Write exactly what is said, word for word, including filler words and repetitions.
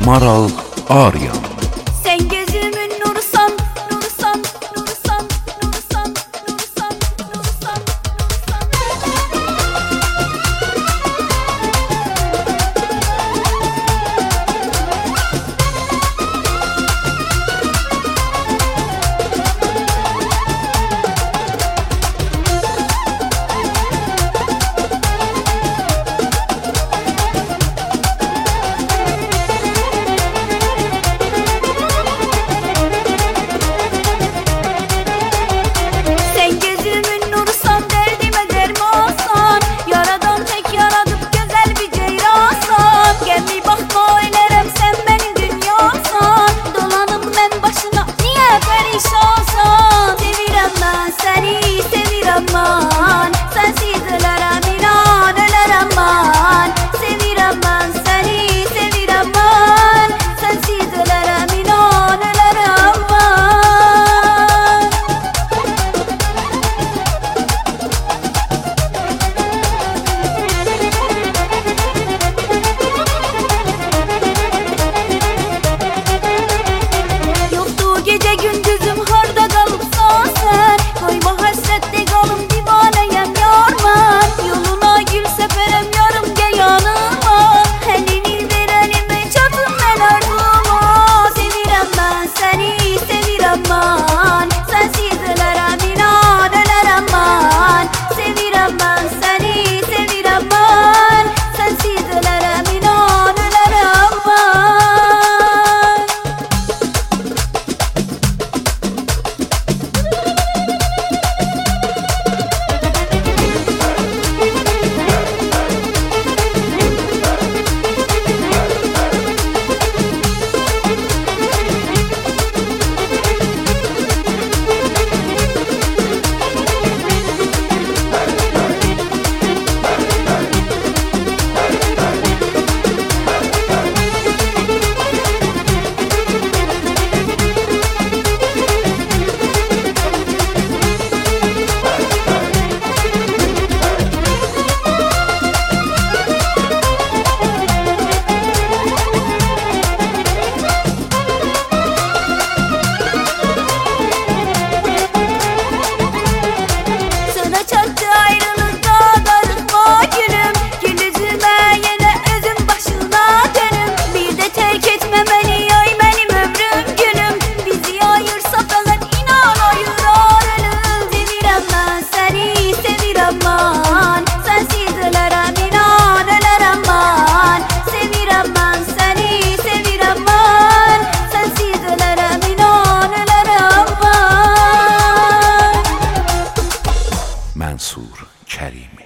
Maral Aryan. Sen gözümün nurusan, nurusan, nurusan, nurusan, nurusan, nurusan, aman, sensizlere minan öler aman. Sevirem ben seni, sevir aman, sensizlere minan öler aman. Yoktu gece gündüzüm harda kalıpsan sen, koyma hasrette kalım divaneyem yarman. Yoluna gül seferem yarım ge yanıma, elini verenime çatım ben arzuma. Sevirem ben seni, sevir aman, sensizlere minan öler aman. Sevirem ben seni, sevir aman, sensizlere minan öler aman. Aman, sensizlere minan öler aman. Sevirem ben seni, sevir aman, sensizlere minan öler aman. Mənsur Kərimi.